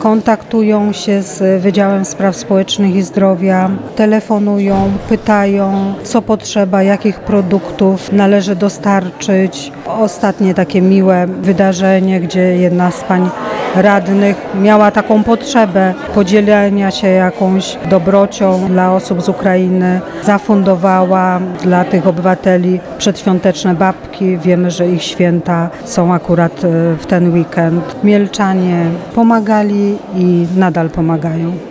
kontaktują się z Wydziałem Spraw Społecznych i Zdrowia, telefonują, pytają, co potrzeba, jakich produktów należy dostarczyć. Ostatnie takie miłe wydarzenie, gdzie jedna z pań radnych miała taką potrzebę podzielenia się jakąś dobrocią dla osób z Ukrainy. Zafundowała dla tych obywateli przedświąteczne babki. Wiemy, że ich święta są akurat w ten weekend. Mielczanie pomagali i nadal pomagają.